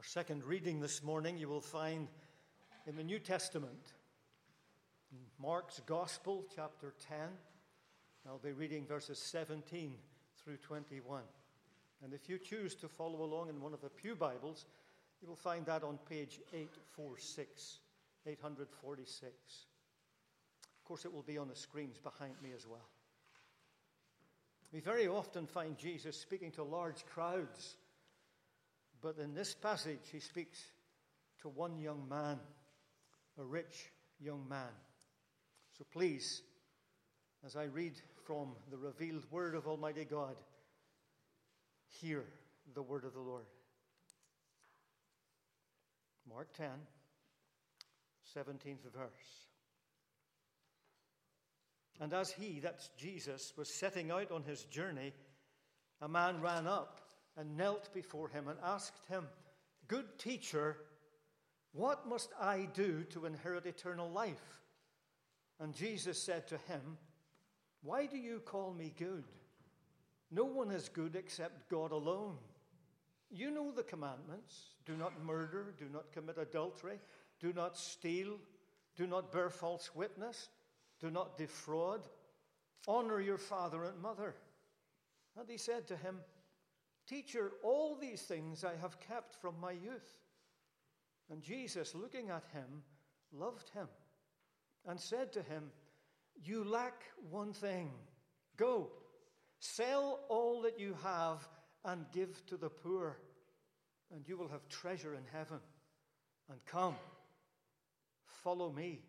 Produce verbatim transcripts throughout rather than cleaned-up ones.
second reading this morning you will find in the New Testament, in Mark's Gospel, chapter ten. I'll be reading verses seventeen through twenty-one. And if you choose to follow along in one of the Pew Bibles, you will find that on page eight forty-six, eight forty-six. Of course, it will be on the screens behind me as well. We very often find Jesus speaking to large crowds, but in this passage he speaks to one young man, a rich young man. So please, as I read from the revealed word of Almighty God, hear the word of the Lord. Mark ten, seventeenth verse. And as he, that's Jesus, was setting out on his journey, a man ran up and knelt before him and asked him, "Good teacher, what must I do to inherit eternal life?" And Jesus said to him, "Why do you call me good? No one is good except God alone. You know the commandments. Do not murder, do not commit adultery, do not steal, do not bear false witness, do not defraud, honor your father and mother." And he said to him, "Teacher, all these things I have kept from my youth." And Jesus, looking at him, loved him and said to him, "You lack one thing. Go, sell all that you have and give to the poor, and you will have treasure in heaven. And come, follow me."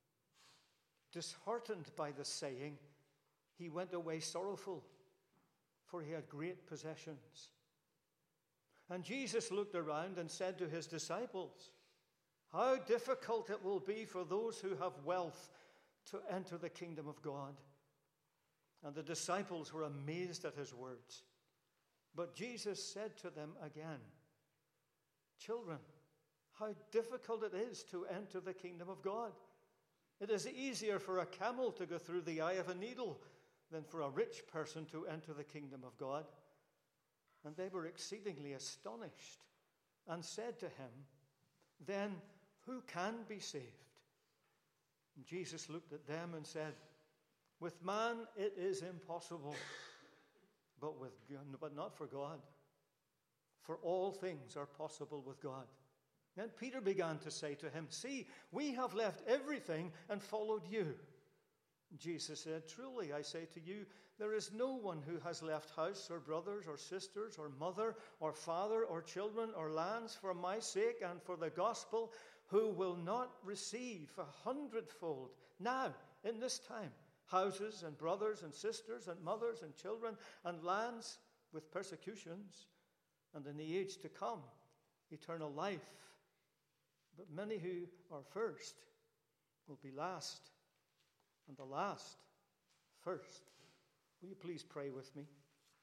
Disheartened by the saying, he went away sorrowful, for he had great possessions. And Jesus looked around and said to his disciples, "How difficult it will be for those who have wealth to enter the kingdom of God." And the disciples were amazed at his words. But Jesus said to them again, "Children, how difficult it is to enter the kingdom of God. It is easier for a camel to go through the eye of a needle than for a rich person to enter the kingdom of God." And they were exceedingly astonished and said to him, "Then who can be saved?" And Jesus looked at them and said, "With man it is impossible, but with but not for God. For all things are possible with God." Then Peter began to say to him, "See, we have left everything and followed you." Jesus said, "Truly, I say to you, there is no one who has left house or brothers or sisters or mother or father or children or lands for my sake and for the gospel who will not receive a hundredfold now, in this time, houses and brothers and sisters and mothers and children and lands with persecutions, and in the age to come, eternal life. But many who are first will be last, and the last first." Will you please pray with me?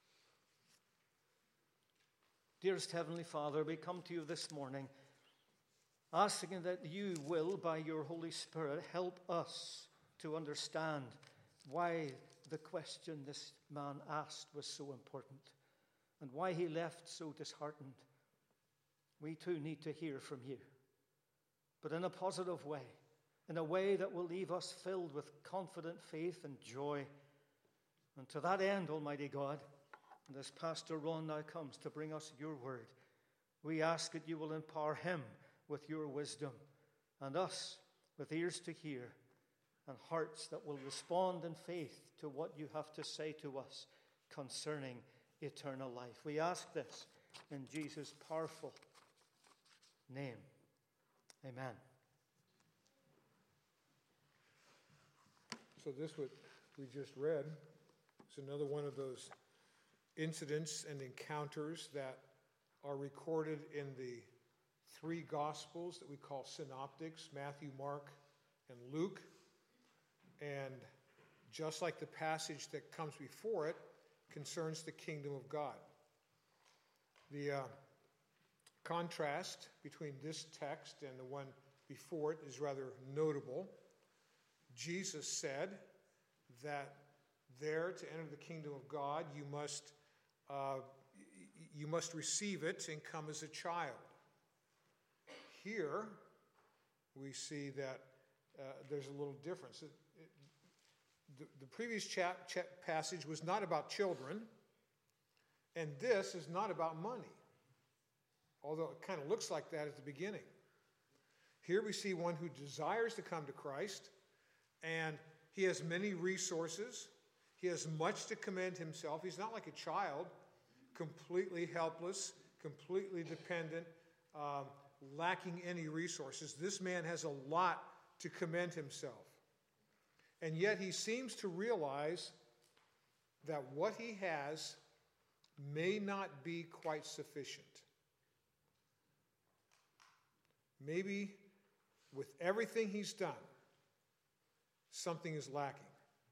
Dearest Heavenly Father, we come to you this morning asking that you will, by your Holy Spirit, help us to understand why the question this man asked was so important and why he left so disheartened. We too need to hear from you, but in a positive way, in a way that will leave us filled with confident faith and joy. And to that end, Almighty God, and as Pastor Ron now comes to bring us your word, we ask that you will empower him with your wisdom and us with ears to hear and hearts that will respond in faith to what you have to say to us concerning eternal life. We ask this in Jesus' powerful name. Amen. So this what we just read is another one of those incidents and encounters that are recorded in the three Gospels that we call synoptics, Matthew, Mark, and Luke. And just like the passage that comes before it, concerns the kingdom of God. The uh, contrast between this text and the one before it is rather notable. Jesus said that there, to enter the kingdom of God, you must uh, you must receive it and come as a child. here we see that uh, there's a little difference. It, it, the, the previous chap, chap passage was not about children, and this is not about money, although it kind of looks like that at the beginning. Here we see one who desires to come to Christ, and he has many resources. He has much to commend himself. He's not like a child, completely helpless, completely dependent, um, lacking any resources. This man has a lot to commend himself. And yet he seems to realize that what he has may not be quite sufficient. Maybe with everything he's done, something is lacking.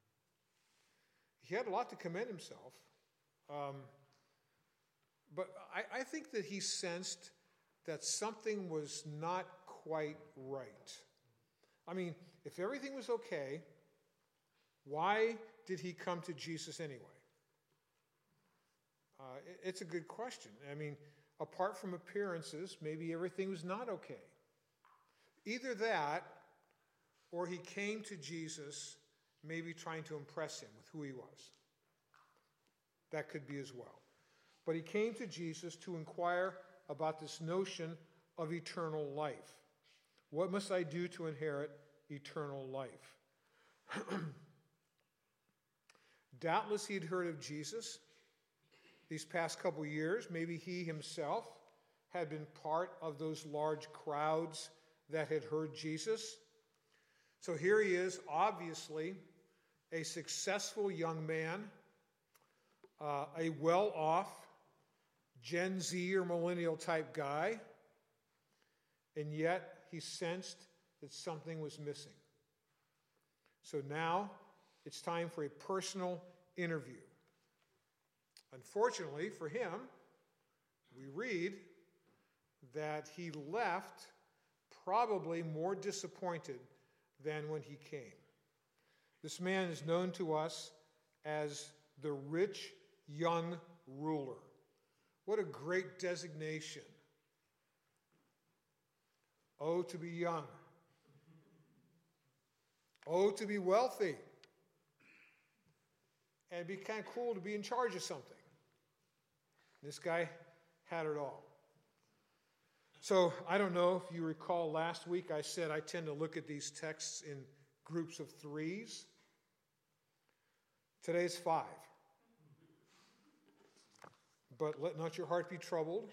He had a lot to commend himself, um, but I, I think that he sensed that something was not quite right. I mean, if everything was okay, why did he come to Jesus anyway? Uh, it, it's a good question. I mean, apart from appearances, maybe everything was not okay. Either that, or he came to Jesus maybe trying to impress him with who he was. That could be as well. But he came to Jesus to inquire about this notion of eternal life. What must I do to inherit eternal life? Doubtless he had heard of Jesus these past couple years. Maybe he himself had been part of those large crowds that had heard Jesus. So here he is, obviously a successful young man, uh, a well-off Gen Z or millennial type guy, and yet he sensed that something was missing. So now it's time for a personal interview. Unfortunately for him, we read that he left probably more disappointed than when he came. This man is known to us as the rich young ruler. What a great designation. Oh, to be young. Oh, to be wealthy. And it'd be kind of cool to be in charge of something. This guy had it all. So I don't know if you recall last week I said I tend to look at these texts in groups of threes. Today's five. But let not your heart be troubled.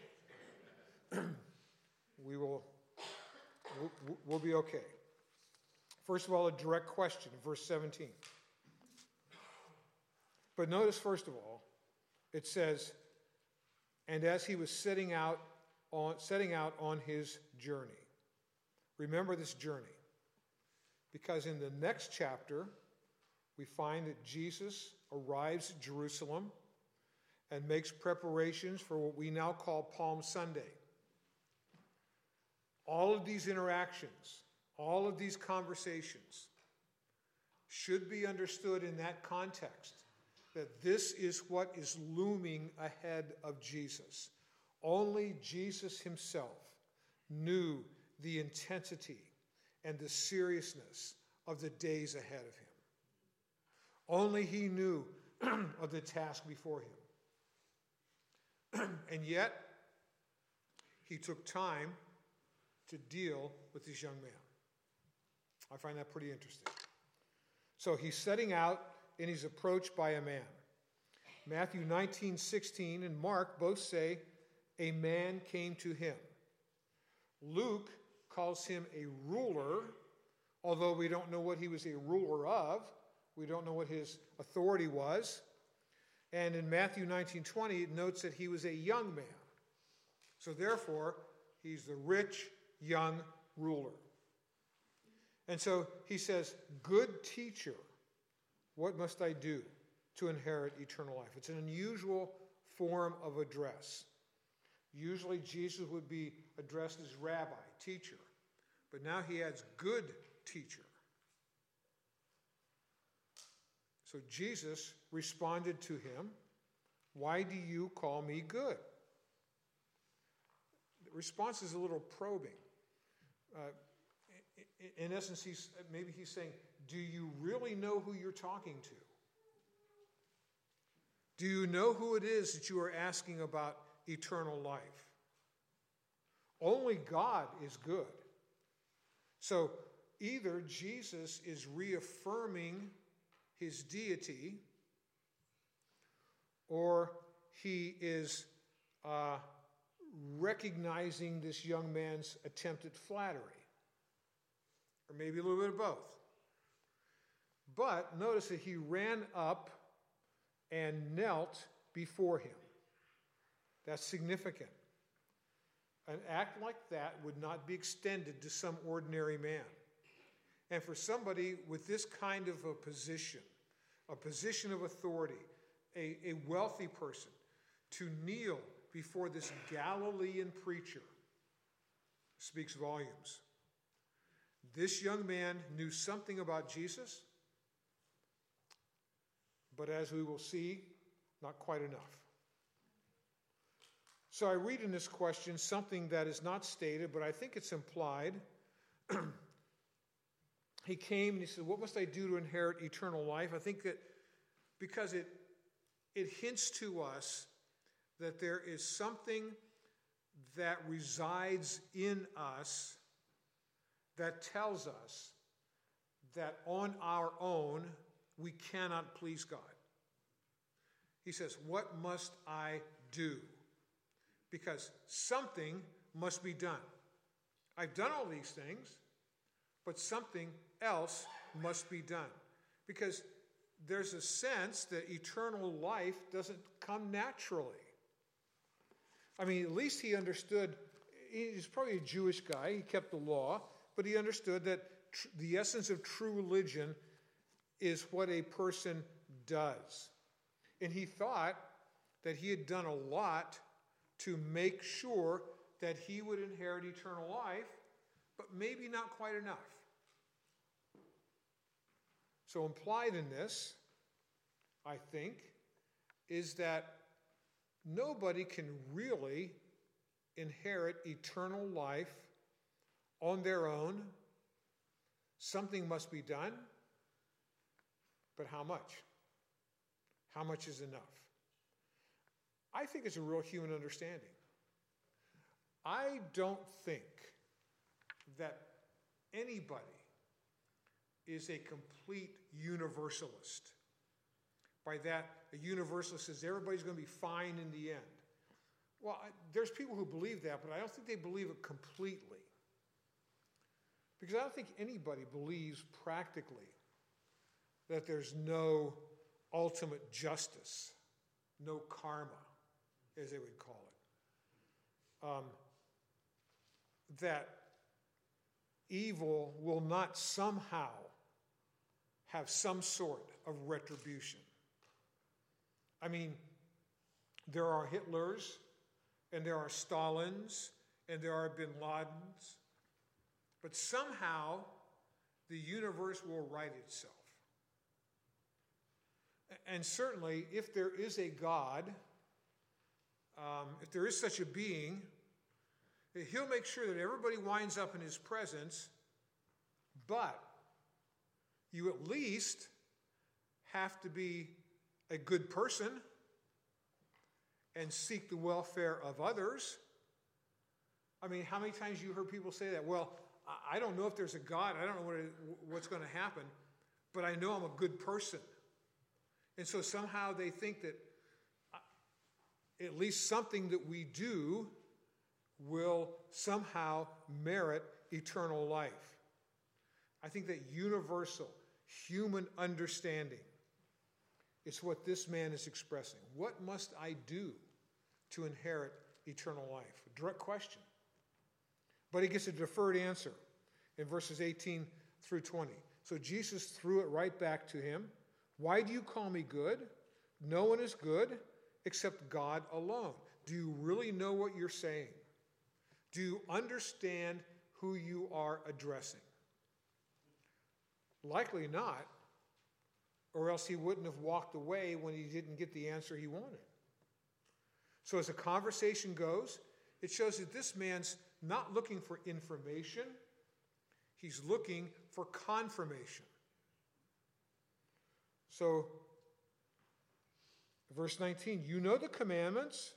we will we'll, we'll be okay. First of all, a direct question, verse seventeen. But notice, first of all, it says, and as he was setting out on setting out on his journey. Remember this journey. Because in the next chapter, we find that Jesus arrives at Jerusalem and makes preparations for what we now call Palm Sunday. All of these interactions, all of these conversations should be understood in that context, that this is what is looming ahead of Jesus. Only Jesus himself knew the intensity and the seriousness of the days ahead of him. Only he knew of the task before him. And yet, he took time to deal with this young man. I find that pretty interesting. So he's setting out and he's approached by a man. Matthew nineteen sixteen and Mark both say, a man came to him. Luke calls him a ruler, although we don't know what he was a ruler of. We don't know what his authority was. And in Matthew nineteen twenty, it notes that he was a young man. So therefore, he's the rich, young ruler. And so he says, good teacher, what must I do to inherit eternal life? It's an unusual form of address. Usually Jesus would be addressed as rabbi, teacher. But now he adds good teacher. So Jesus responded to him, why do you call me good? The response is a little probing. Uh, in essence, he's, maybe he's saying, do you really know who you're talking to? Do you know who it is that you are asking about eternal life? Only God is good. So either Jesus is reaffirming his deity, or he is uh, recognizing this young man's attempt at flattery. Or maybe a little bit of both. But notice that he ran up and knelt before him. That's significant. An act like that would not be extended to some ordinary man. And for somebody with this kind of a position, a position of authority, a, a wealthy person, to kneel before this Galilean preacher speaks volumes. This young man knew something about Jesus, but as we will see, not quite enough. So I read in this question something that is not stated, but I think it's implied. He came and he said, what must I do to inherit eternal life? I think that because it, it hints to us that there is something that resides in us that tells us that on our own we cannot please God. He says, what must I do? Because something must be done. I've done all these things, but something else must be done. Because there's a sense that eternal life doesn't come naturally. I mean, at least he understood, he's probably a Jewish guy, he kept the law, but he understood that tr- the essence of true religion is what a person does. And he thought that he had done a lot to make sure that he would inherit eternal life, but maybe not quite enough. So implied in this, I think, is that nobody can really inherit eternal life on their own. Something must be done, but how much? How much is enough? I think it's a real human understanding. I don't think that anybody is a complete universalist. By that, a universalist says everybody's going to be fine in the end. Well, I, there's people who believe that, but I don't think they believe it completely. Because I don't think anybody believes practically that there's no ultimate justice, no karma, as they would call it. Um, that evil will not somehow have some sort of retribution. I mean, there are Hitlers, and there are Stalins, and there are Bin Ladens, but somehow the universe will right itself. And certainly, if there is a God, um, if there is such a being, he'll make sure that everybody winds up in his presence, but you at least have to be a good person and seek the welfare of others. I mean, how many times you heard people say that? Well, I don't know if there's a God. I don't know what it, what's going to happen, but I know I'm a good person. And so somehow they think that at least something that we do will somehow merit eternal life. I think that universal human understanding is what this man is expressing. What must I do to inherit eternal life? A direct question. But he gets a deferred answer in verses eighteen through twenty. So Jesus threw it right back to him. Why do you call me good? No one is good except God alone. Do you really know what you're saying? Do you understand who you are addressing? Likely not, or else he wouldn't have walked away when he didn't get the answer he wanted. So as the conversation goes, it shows that this man's not looking for information, He's looking for confirmation. So, verse nineteen, you know the commandments.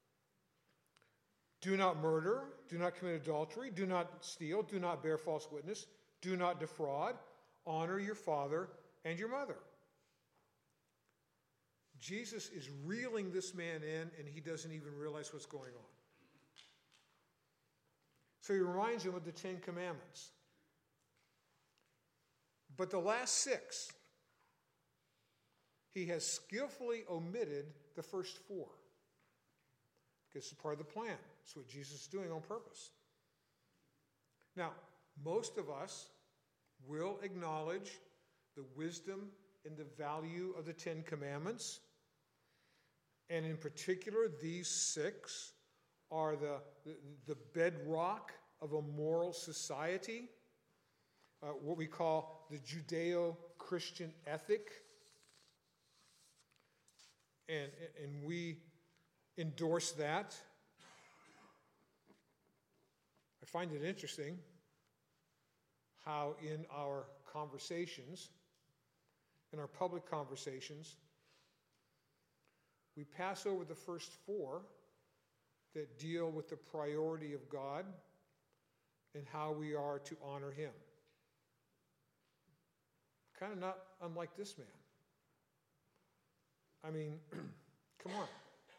Do not murder, do not commit adultery, do not steal, do not bear false witness, do not defraud, honor your father and your mother. Jesus is reeling this man in, and he doesn't even realize what's going on. So he reminds him of the Ten Commandments. But the last six, he has skillfully omitted the first four. Because it's part of the plan. It's what Jesus is doing on purpose. Now, most of us will acknowledge the wisdom and the value of the Ten Commandments. And in particular, these six are the, the, the bedrock of a moral society, uh, what we call the Judeo-Christian ethic. And, and we endorse that. I find it interesting how in our conversations, in our public conversations, we pass over the first four that deal with the priority of God and how we are to honor him. Kind of not unlike this man. I mean, come on.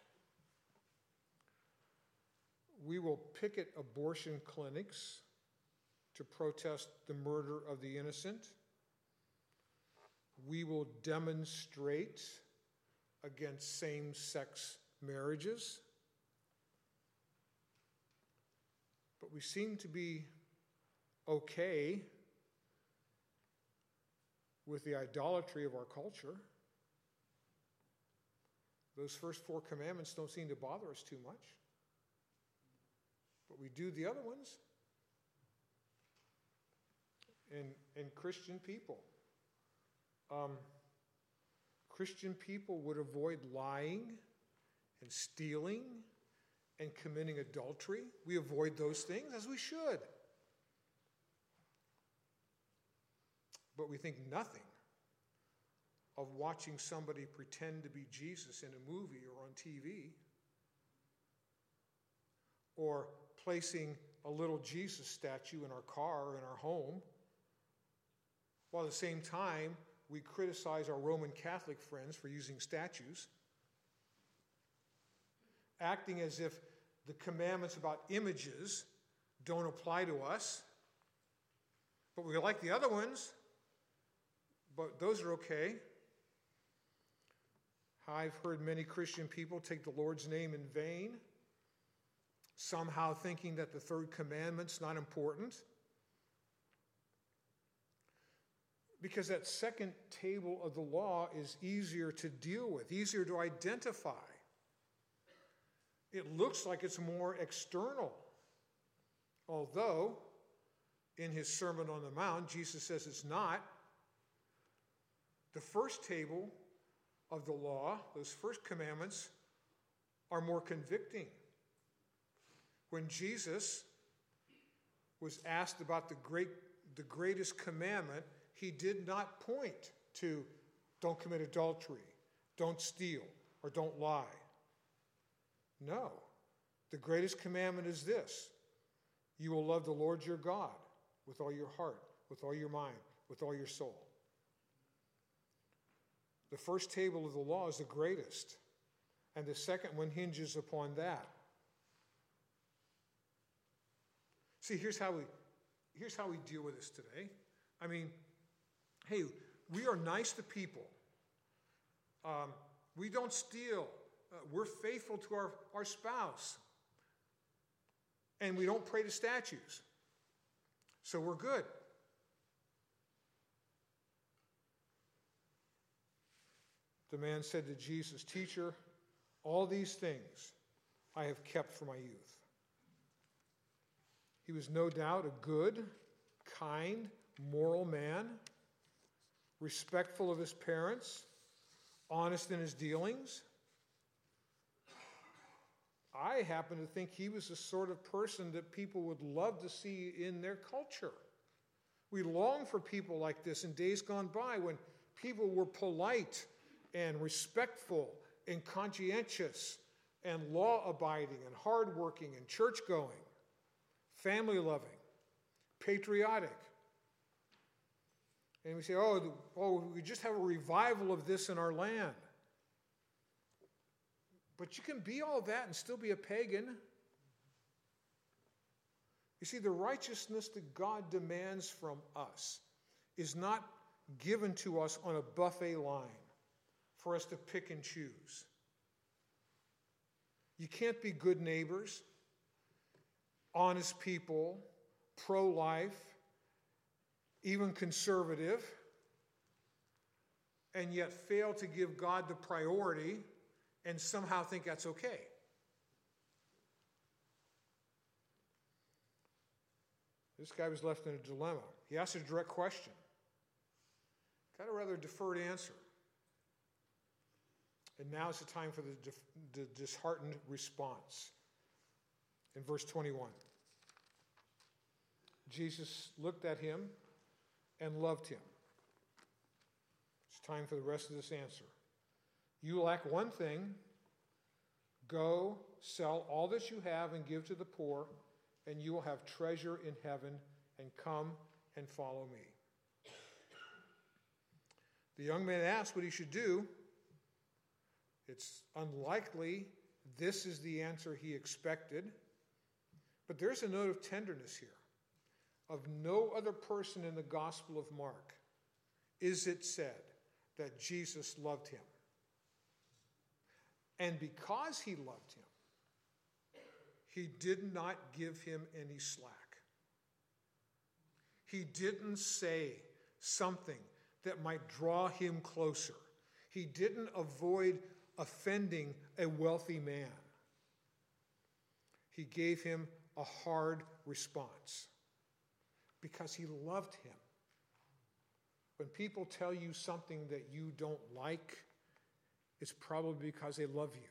We will picket abortion clinics to protest the murder of the innocent. We will demonstrate against same-sex marriages. But we seem to be okay with the idolatry of our culture. Those first four commandments don't seem to bother us too much. But we do the other ones. And, and Christian people. Um, Christian people would avoid lying and stealing and committing adultery. We avoid those things, as we should. But we think nothing of watching somebody pretend to be Jesus in a movie or on T V, or placing a little Jesus statue in our car or in our home, while at the same time we criticize our Roman Catholic friends for using statues, acting as if the commandments about images don't apply to us, but we like the other ones, but those are okay. I've heard many Christian people take the Lord's name in vain, somehow thinking that the third commandment's not important. Because that second table of the law is easier to deal with, easier to identify. It looks like it's more external. Although, in his Sermon on the Mount, Jesus says it's not. The first table of the law, those first commandments, are more convicting. When Jesus was asked about the great, the greatest commandment, he did not point to don't commit adultery, don't steal, or don't lie. No. The greatest commandment is this: you will love the Lord your God with all your heart, with all your mind, with all your soul. The first table of the law is the greatest, and the second one hinges upon that. See, here's how we, here's how we deal with this today. I mean, hey, we are nice to people. Um, we don't steal. Uh, we're faithful to our, our spouse. And we don't pray to statues. So we're good. The man said to Jesus, "Teacher, all these things I have kept from my youth." He was no doubt a good, kind, moral man, respectful of his parents, honest in his dealings. I happen to think he was the sort of person that people would love to see in their culture. We long for people like this in days gone by when people were polite and respectful and conscientious and law-abiding and hardworking and church-going, family-loving, patriotic. And we say, oh, oh, we just have a revival of this in our land. But you can be all that and still be a pagan. You see, the righteousness that God demands from us is not given to us on a buffet line for us to pick and choose. You can't be good neighbors, honest people, pro-life, even conservative, and yet fail to give God the priority and somehow think that's okay. This guy was left in a dilemma. He asked a direct question. Got a rather deferred answer. And now is the time for the, dif- the disheartened response. In verse twenty-one, Jesus looked at him and loved him. It's time for the rest of this answer. You lack one thing. Go, sell all that you have and give to the poor, and you will have treasure in heaven, and come and follow me. The young man asked what he should do. It's unlikely this is the answer he expected, but there's a note of tenderness here. Of no other person in the Gospel of Mark is it said that Jesus loved him. And because he loved him, he did not give him any slack. He didn't say something that might draw him closer. He didn't avoid offending a wealthy man. He gave him a hard response because he loved him. When people tell you something that you don't like, it's probably because they love you.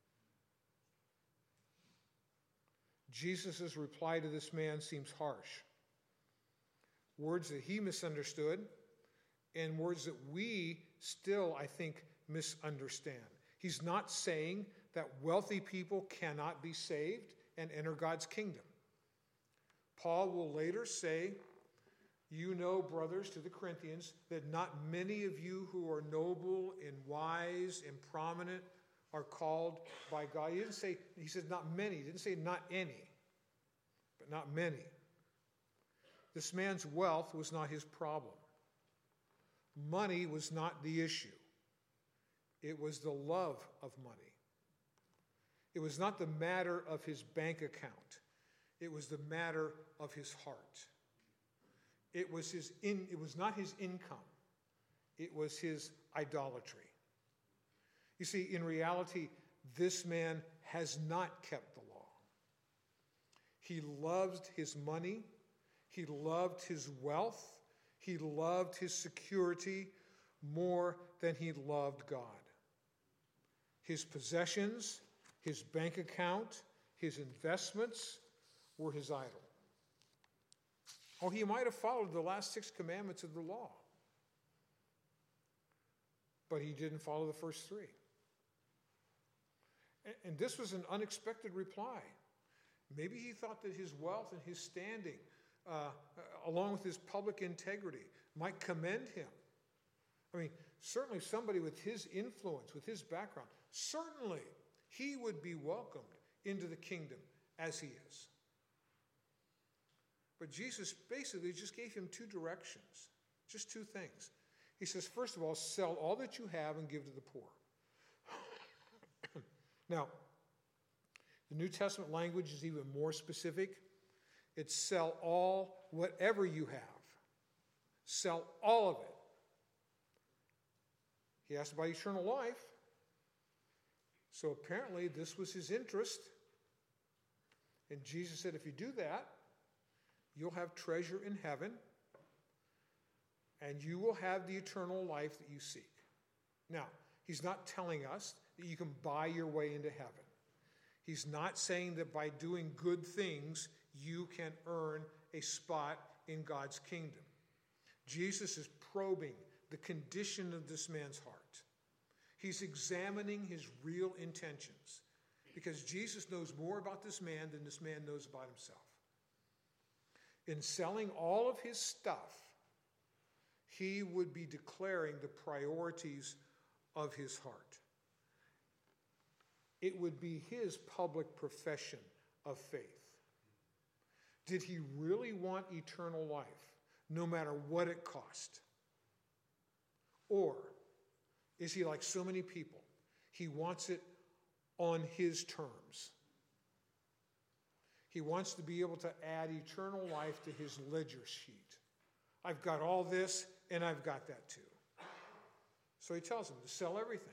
Jesus' reply to this man seems harsh. Words that he misunderstood and words that we still, I think, misunderstand. He's not saying that wealthy people cannot be saved and enter God's kingdom. Paul will later say, you know, brothers, to the Corinthians, that not many of you who are noble and wise and prominent are called by God. He didn't say, he said not many. He didn't say not any, but not many. This man's wealth was not his problem. Money was not the issue. It was the love of money. It was not the matter of his bank account. It was the matter of his heart. It was his in, it was not his income. It was his idolatry. You see, in reality, this man has not kept the law. He loved his money. He loved his wealth. He loved his security more than he loved God. His possessions, his bank account, his investments were his idol. Oh, he might have followed the last six commandments of the law, but he didn't follow the first three. And this was an unexpected reply. Maybe he thought that his wealth and his standing, uh, along with his public integrity, might commend him. I mean, certainly somebody with his influence, with his background, certainly he would be welcomed into the kingdom as he is. But Jesus basically just gave him two directions, just two things. He says, first of all, sell all that you have and give to the poor. Now, the New Testament language is even more specific. It's sell all, whatever you have. Sell all of it. He asked about eternal life. So apparently this was his interest. And Jesus said, if you do that, you'll have treasure in heaven, and you will have the eternal life that you seek. Now, he's not telling us that you can buy your way into heaven. He's not saying that by doing good things, you can earn a spot in God's kingdom. Jesus is probing the condition of this man's heart. He's examining his real intentions because Jesus knows more about this man than this man knows about himself. In selling all of his stuff, he would be declaring the priorities of his heart. It would be his public profession of faith. Did he really want eternal life, no matter what it cost? Or is he like so many people? He wants it on his terms. He wants to be able to add eternal life to his ledger sheet. I've got all this, and I've got that too. So he tells him to sell everything.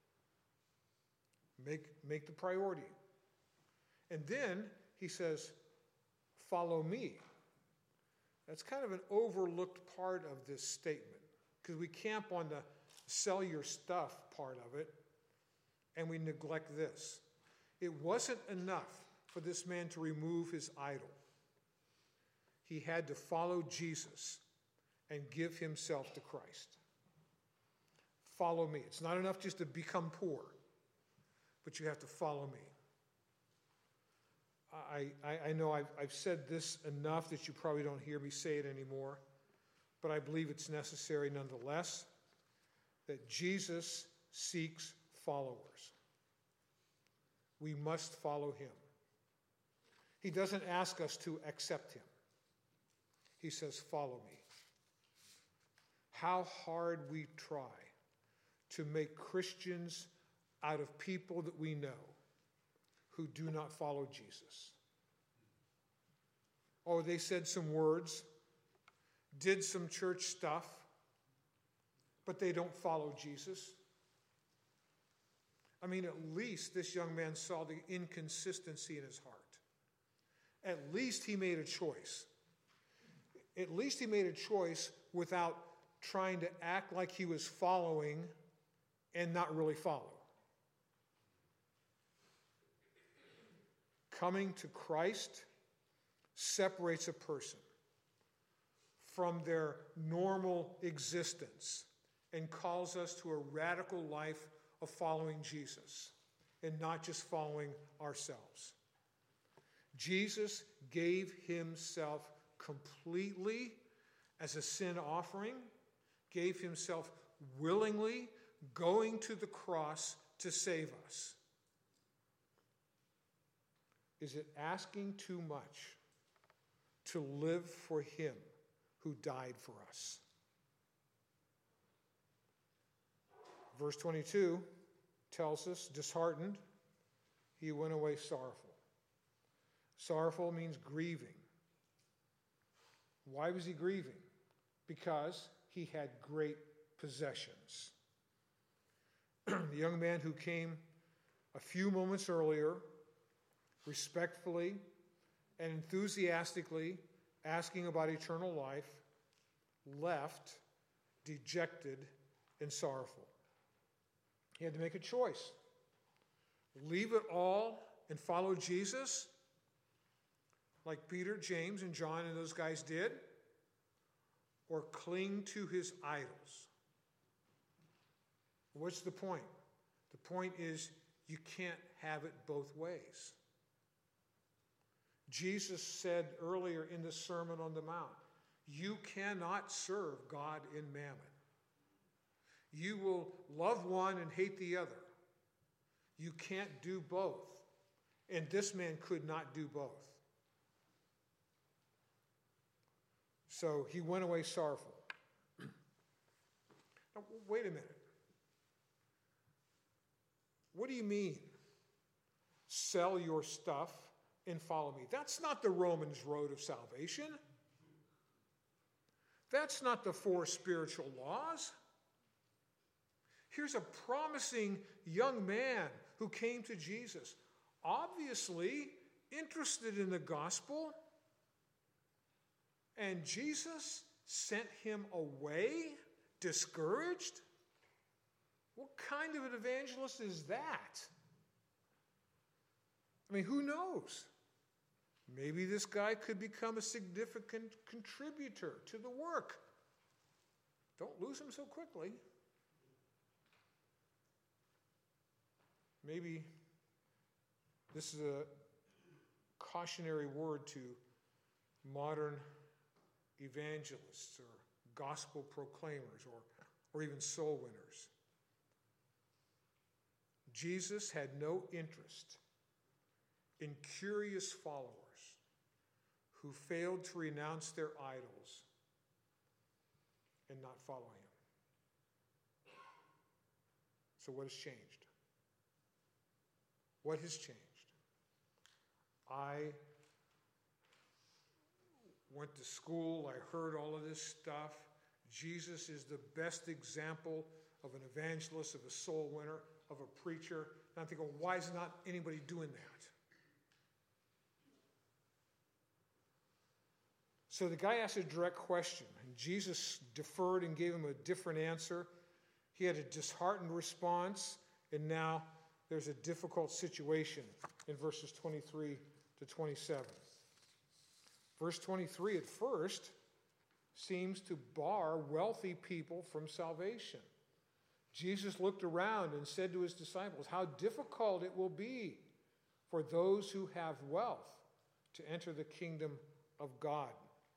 Make, make the priority. And then he says, follow me. That's kind of an overlooked part of this statement because we camp on the sell your stuff part of it and we neglect this. It wasn't enough for this man to remove his idol. He had to follow Jesus and give himself to Christ. Follow me. It's not enough just to become poor, but you have to follow me. I, I, I know I've, I've said this enough that you probably don't hear me say it anymore, but I believe it's necessary nonetheless that Jesus seeks followers. We must follow him. He doesn't ask us to accept him. He says, follow me. How hard we try to make Christians out of people that we know who do not follow Jesus. Oh, they said some words, did some church stuff, but they don't follow Jesus. I mean, at least this young man saw the inconsistency in his heart. At least he made a choice. At least he made a choice without trying to act like he was following and not really follow. Coming to Christ separates a person from their normal existence and calls us to a radical life of following Jesus and not just following ourselves. Jesus gave himself completely as a sin offering, gave himself willingly, going to the cross to save us. Is it asking too much to live for him who died for us? Verse twenty-two tells us, disheartened, he went away sorrowful. Sorrowful means grieving. Why was he grieving? Because he had great possessions. The young man who came a few moments earlier, respectfully and enthusiastically asking about eternal life, left dejected and sorrowful. He had to make a choice. Leave it all and follow Jesus, like Peter, James, and John and those guys did, or cling to his idols. What's the point? The point is you can't have it both ways. Jesus said earlier in the Sermon on the Mount, you cannot serve God and mammon. You will love one and hate the other. You can't do both. And this man could not do both. So he went away sorrowful. Now, wait a minute. What do you mean? Sell your stuff and follow me. That's not the Romans road of salvation. That's not the four spiritual laws. Here's a promising young man who came to Jesus, obviously interested in the gospel, and Jesus sent him away, discouraged? What kind of an evangelist is that? I mean, who knows? Maybe this guy could become a significant contributor to the work Don't lose them so quickly. Maybe this is a cautionary word to modern evangelists or gospel proclaimers or, or even soul winners. Jesus had no interest in curious followers who failed to renounce their idols and not follow him. So what has changed? What has changed? I went to school, I heard all of this stuff. Jesus is the best example of an evangelist, of a soul winner, of a preacher. And I'm thinking, why is not anybody doing that? So the guy asked a direct question, and Jesus deferred and gave him a different answer. He had a disheartened response, and now there's a difficult situation in verses twenty-three to twenty-seven. Verse twenty-three at first seems to bar wealthy people from salvation. Jesus looked around and said to his disciples, how difficult it will be for those who have wealth to enter the kingdom of God.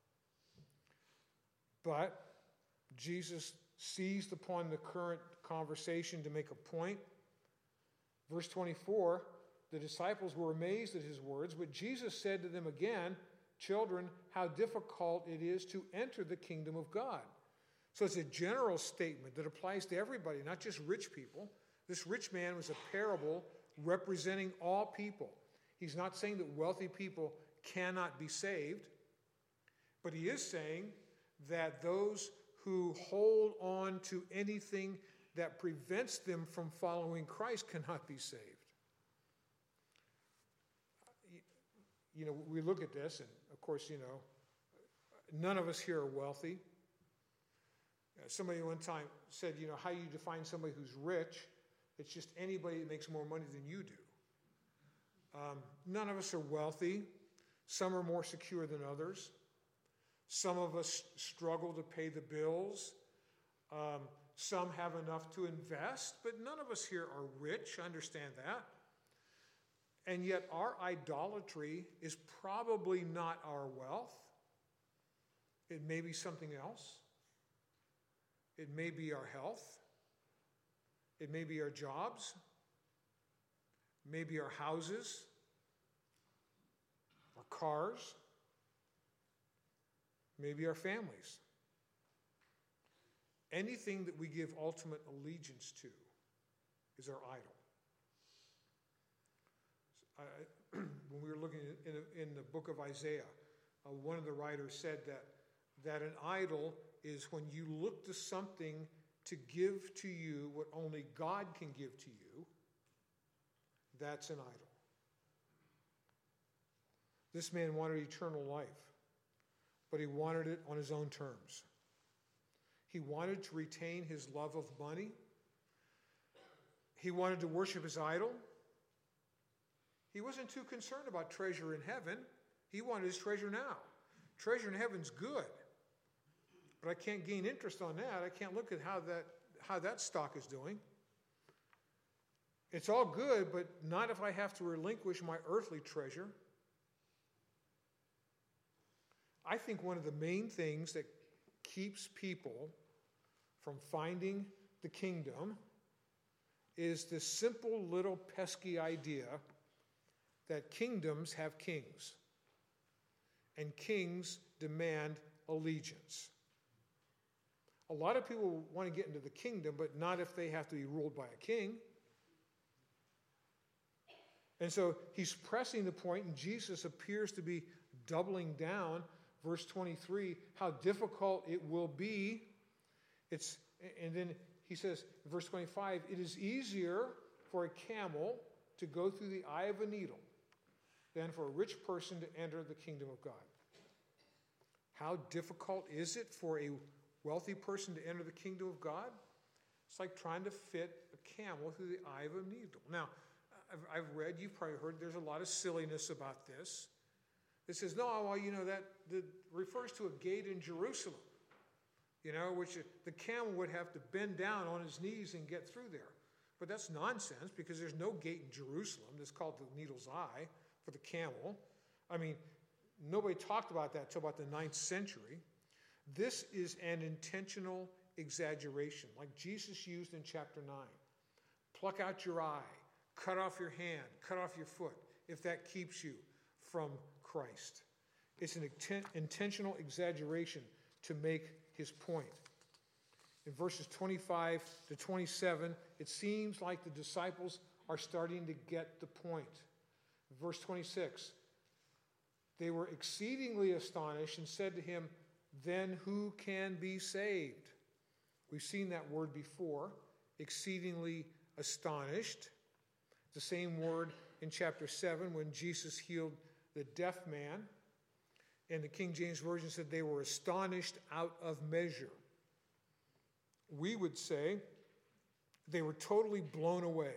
But Jesus seized upon the current conversation to make a point. Verse twenty-four, the disciples were amazed at his words, but Jesus said to them again, children, how difficult it is to enter the kingdom of God. So it's a general statement that applies to everybody, not just rich people. This rich man was a parable representing all people. He's not saying that wealthy people cannot be saved, but he is saying that those who hold on to anything that prevents them from following Christ cannot be saved. You know, we look at this, and of course, you know, none of us here are wealthy. Somebody one time said, you know, how you define somebody who's rich, it's just anybody that makes more money than you do. Um, none of us are wealthy. Some are more secure than others. Some of us struggle to pay the bills. Um, some have enough to invest, but none of us here are rich. I understand that. And yet our idolatry is probably not our wealth. It may be something else. It may be our health. It may be our jobs. Maybe our houses, our cars, maybe our families. Anything that we give ultimate allegiance to is our idol. I, when we were looking in, in the book of Isaiah, uh, one of the writers said that, that an idol is when you look to something to give to you what only God can give to you. That's an idol. This man wanted eternal life, but he wanted it on his own terms. He wanted to retain his love of money. He wanted to worship his idol. He wasn't too concerned about treasure in heaven. He wanted his treasure now. Treasure in heaven's good, but I can't gain interest on that. I can't look at how that, how that stock is doing. It's all good, but not if I have to relinquish my earthly treasure. I think one of the main things that keeps people from finding the kingdom is this simple little pesky idea that kingdoms have kings, and kings demand allegiance. A lot of people want to get into the kingdom, but not if they have to be ruled by a king. And so he's pressing the point, and Jesus appears to be doubling down. Verse twenty-three, how difficult it will be. It's, and then he says, verse twenty-five, it is easier for a camel to go through the eye of a needle than for a rich person to enter the kingdom of God. How difficult is it for a wealthy person to enter the kingdom of God? It's like trying to fit a camel through the eye of a needle. Now, I've read, you've probably heard, there's a lot of silliness about this. It says, no, well, you know, that, that refers to a gate in Jerusalem. you know, which the camel would have to bend down on his knees and get through there. But that's nonsense because there's no gate in Jerusalem that's called the Needle's Eye for the camel. I mean, nobody talked about that until about the ninth century. This is an intentional exaggeration, like Jesus used in chapter nine. Pluck out your eye, cut off your hand, cut off your foot, if that keeps you from Christ. It's an inten- intentional exaggeration to make his point. In verses twenty-five to twenty-seven, it seems like the disciples are starting to get the point. Verse twenty-six, they were exceedingly astonished and said to him, "Then who can be saved?" We've seen that word before, exceedingly astonished. The same word in chapter seven when Jesus healed the deaf man. And the King James Version said they were astonished out of measure. We would say they were totally blown away.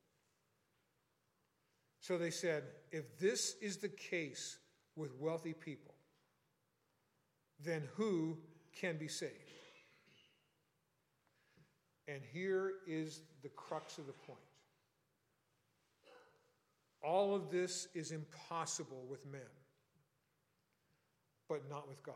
So they said, if this is the case with wealthy people, then who can be saved? And here is the crux of the point. All of this is impossible with men, but not with God.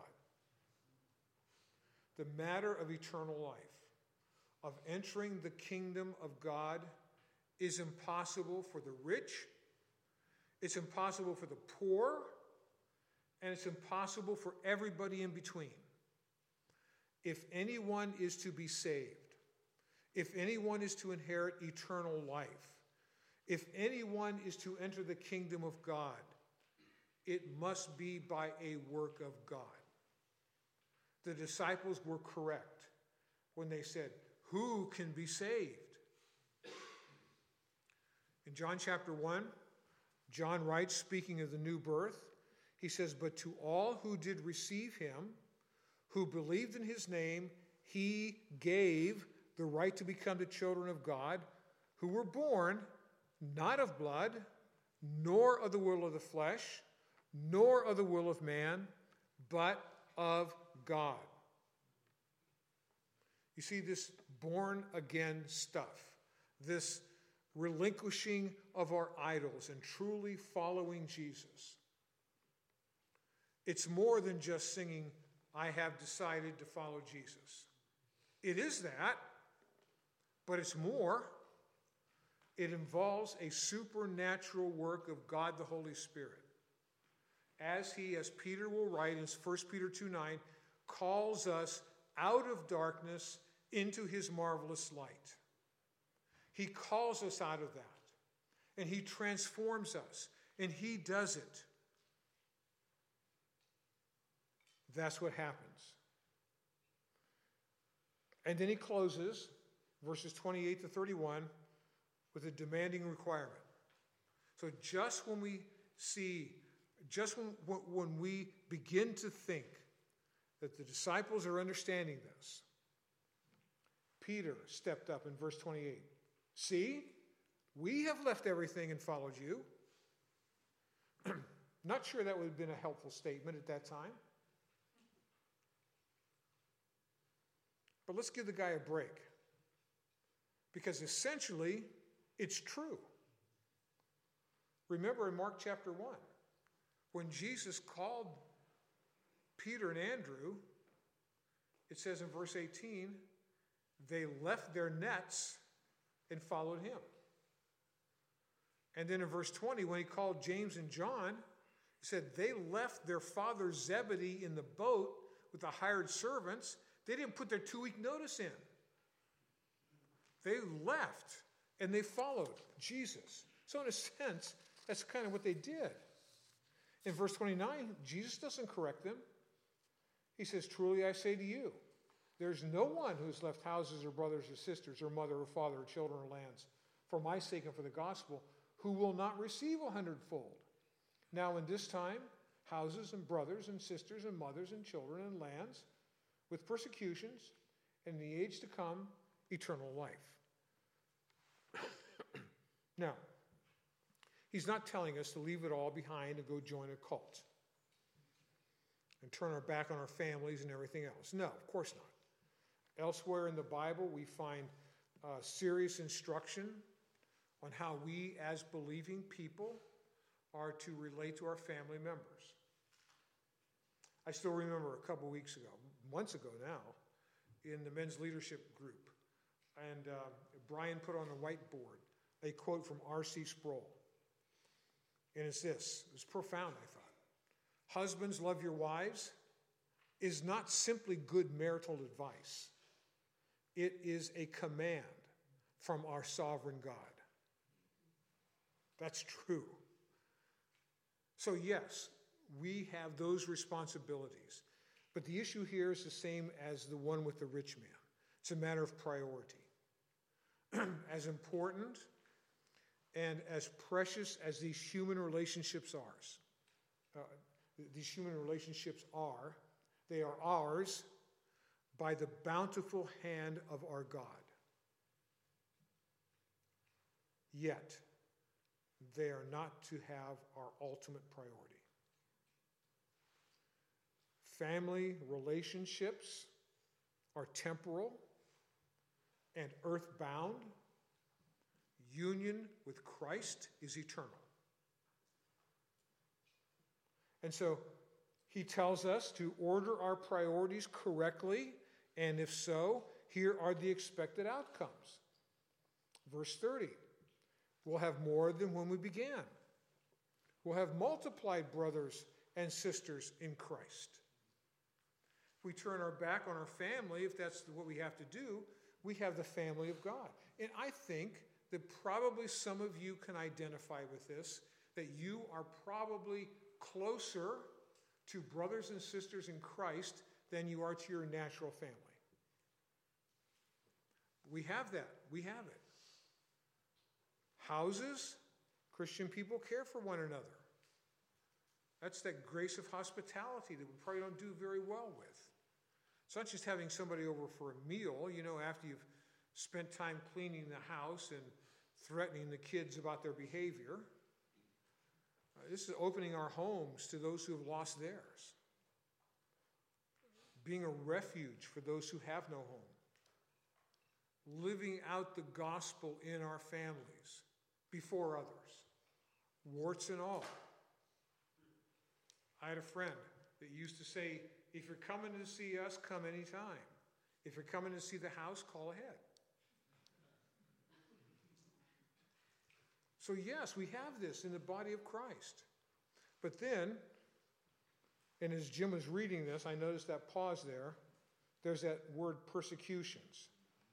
The matter of eternal life, of entering the kingdom of God, is impossible for the rich, it's impossible for the poor, and it's impossible for everybody in between. If anyone is to be saved, if anyone is to inherit eternal life, if anyone is to enter the kingdom of God, it must be by a work of God. The disciples were correct when they said, who can be saved? In John chapter one, John writes, speaking of the new birth, he says, but to all who did receive him, who believed in his name, he gave the right to become the children of God, who were born not of blood, nor of the will of the flesh, nor of the will of man, but of God. You see, this born-again stuff, this relinquishing of our idols and truly following Jesus, it's more than just singing, I have decided to follow Jesus. It is that, but it's more. It involves a supernatural work of God the Holy Spirit. As he, as Peter will write in First Peter two nine, calls us out of darkness into his marvelous light. He calls us out of that, and he transforms us, and he does it. That's what happens. And then he closes, verses twenty-eight to thirty-one, with a demanding requirement. So just when we see, just when, when we begin to think that the disciples are understanding this, Peter stepped up in verse twenty-eight. See, we have left everything and followed you. Not sure that would have been a helpful statement at that time. But let's give the guy a break. Because essentially, it's true. Remember in Mark chapter one, when Jesus called Peter and Andrew, it says in verse eighteen, they left their nets and followed him. And then in verse twenty, when he called James and John, he said they left their father Zebedee in the boat with the hired servants. They didn't put their two-week notice in. They left and they followed Jesus. So in a sense, that's kind of what they did. In verse twenty-nine, Jesus doesn't correct them. He says, truly I say to you, there's no one who's left houses or brothers or sisters or mother or father or children or lands for my sake and for the gospel who will not receive a hundredfold. Now in this time, houses and brothers and sisters and mothers and children and lands with persecutions, and in the age to come, eternal life. Now, he's not telling us to leave it all behind and go join a cult and turn our back on our families and everything else. No, of course not. Elsewhere in the Bible, we find uh, serious instruction on how we, as believing people, are to relate to our family members. I still remember a couple weeks ago, months ago now, in the men's leadership group, and uh, Brian put on a whiteboard a quote from R C Sproul. And it's this. It was profound, I thought. Husbands, love your wives is not simply good marital advice. It is a command from our sovereign God. That's true. So yes, we have those responsibilities. But the issue here is the same as the one with the rich man. It's a matter of priority. As important and as precious as these human relationships are, uh, these human relationships are, they are ours by the bountiful hand of our God. Yet, they are not to have our ultimate priority. Family relationships are temporal and earthbound. Union with Christ is eternal. And so he tells us to order our priorities correctly, and if so, here are the expected outcomes. Verse thirty, we'll have more than when we began. We'll have multiplied brothers and sisters in Christ. If we turn our back on our family, if that's what we have to do, we have the family of God. And I think that probably some of you can identify with this, that you are probably closer to brothers and sisters in Christ than you are to your natural family. We have that. We have it. Houses, Christian people care for one another. That's that grace of hospitality that we probably don't do very well with. It's not just having somebody over for a meal, you know, after you've spent time cleaning the house and threatening the kids about their behavior. Uh, this is opening our homes to those who have lost theirs. Being a refuge for those who have no home. Living out the gospel in our families before others. Warts and all. I had a friend that used to say, if you're coming to see us, come anytime. If you're coming to see the house, call ahead. So yes, we have this in the body of Christ. But then, and as Jim was reading this, I noticed that pause there. There's that word persecutions.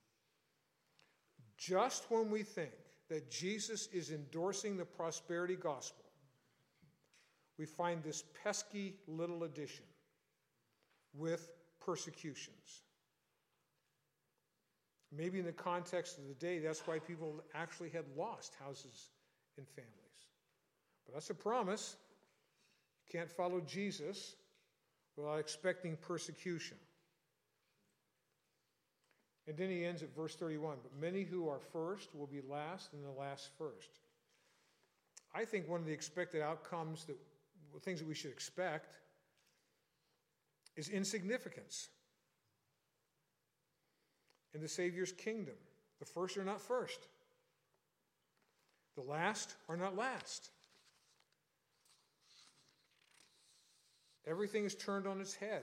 Just when we think that Jesus is endorsing the prosperity gospel, we find this pesky little addition with persecutions. Maybe in the context of the day, that's why people actually had lost houses and families. But that's a promise. You can't follow Jesus without expecting persecution. And then he ends at verse thirty-one. But many who are first will be last, and the last first. I think one of the expected outcomes, that things that we should expect, is insignificance in the Savior's kingdom. The first are not first. The last are not last. Everything is turned on its head.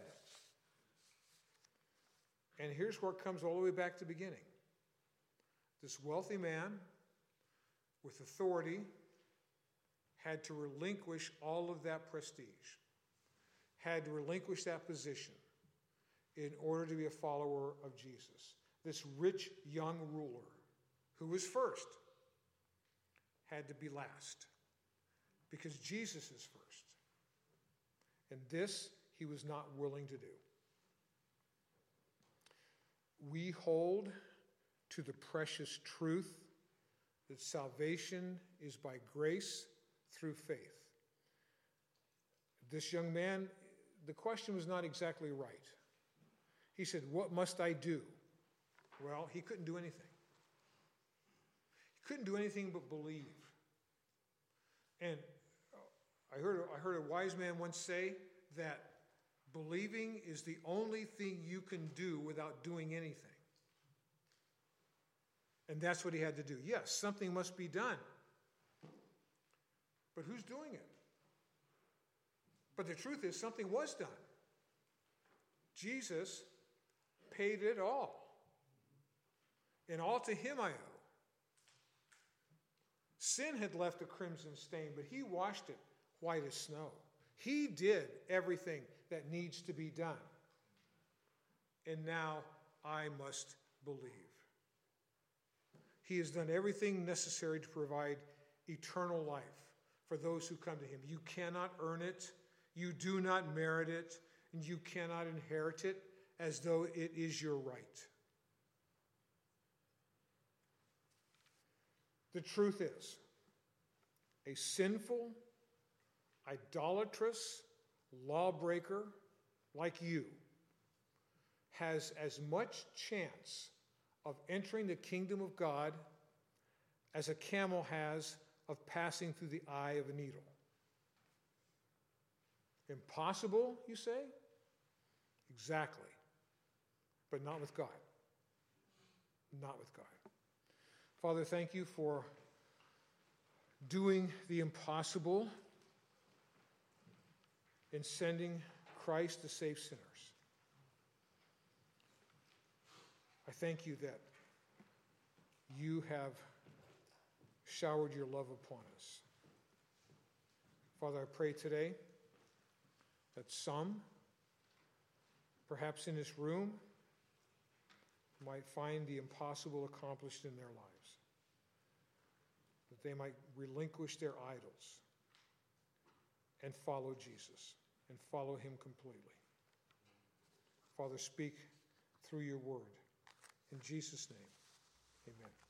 And here's where it comes all the way back to the beginning. This wealthy man with authority had to relinquish all of that prestige, had to relinquish that position in order to be a follower of Jesus. This rich young ruler who was first had to be last because Jesus is first. And this he was not willing to do. We hold to the precious truth that salvation is by grace through faith. This young man, the question was not exactly right. He said, "What must I do?" Well, he couldn't do anything. He couldn't do anything but believe. And I heard, I heard a wise man once say that Believing is the only thing you can do without doing anything. And that's what he had to do. Yes, something must be done. But who's doing it? But the truth is, something was done. Jesus paid it all. And all to him I owe. Sin had left a crimson stain, but he washed it white as snow. He did everything that needs to be done. And now I must believe. He has done everything necessary to provide eternal life for those who come to him. You cannot earn it. You do not merit it. And you cannot inherit it as though it is your right. The truth is, a sinful, idolatrous lawbreaker like you has as much chance of entering the kingdom of God as a camel has of passing through the eye of a needle. Impossible, you say? Exactly. But not with God. Not with God. Father, thank you for doing the impossible in sending Christ to save sinners. I thank you that you have showered your love upon us. Father, I pray today that some, perhaps in this room, might find the impossible accomplished in their lives. That they might relinquish their idols and follow Jesus and follow him completely. Father, speak through your word. In Jesus' name, amen.